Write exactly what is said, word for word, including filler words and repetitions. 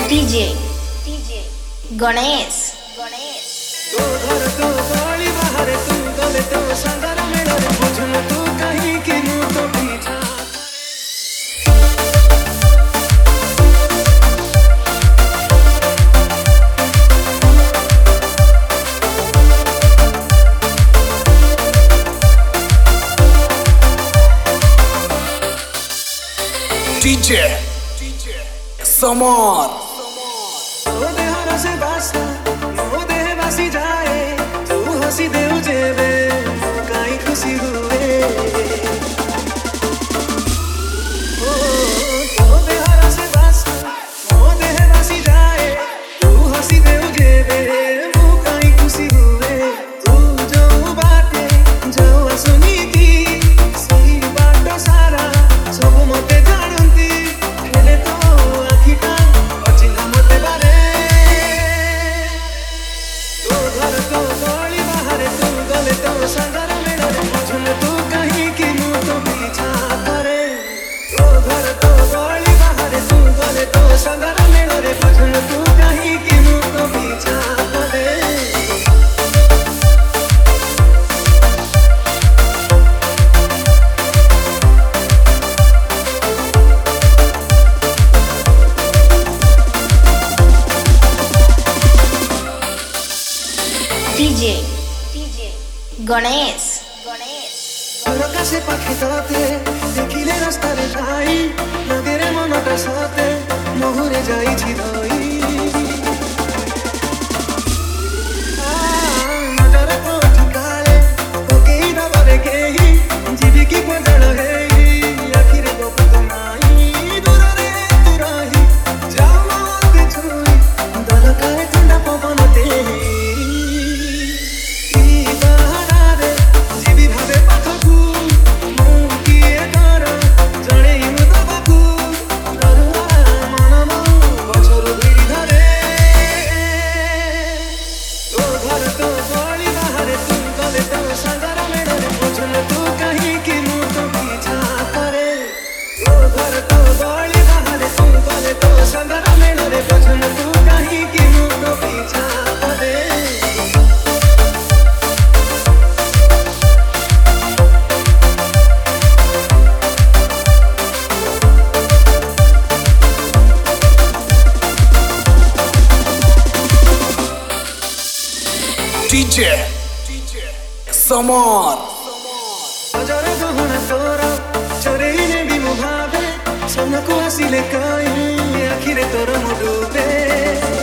DJ DJ Ganesh Ganesh तो घर तो बाली बाहर तू गले तो संगर मेरे बुझन तू कहीं की मुंह तो पीछा डीजे समर ओ देहरा से बासा ओ देह बासी जाए तू हंसी देव जेबे काई खुशी हुए ओ ओ देहरा से बासा ओ देह बासी जाए तू हंसी देव जेबे काई खुशी हुए तू जो बाटे जो सुनीती सही बात सारा सब मते जानती हेले तो आखिटा अचिन्ह मते बारे तो घर तो गली बाहर तू गले तो संगर मेरे बुझन तू कहीं की मुंह तो पीछा करे तो घर तो गली बाहर तू गले तो संगर मेरे बुझन तू कहीं की मुंह तो पीछा करे डीजे डीजे गणेश गणेश घर से पाखे जाते देखिले रास्ता रे जाई नगरे मनटा साथे मोहरे जाई छी धई नजर को ठिकाले ओके दबरे केही जीवी की पजल हेई आखिर गोप तो नाही दूर रे तू रही जाओ मत छुई दल काए ठंडा पवन तेही डीजे समर अजर गहना तोरा चोरे ने भी मुभावे सोना को हसीले काई आखिरे तोर मुडुबे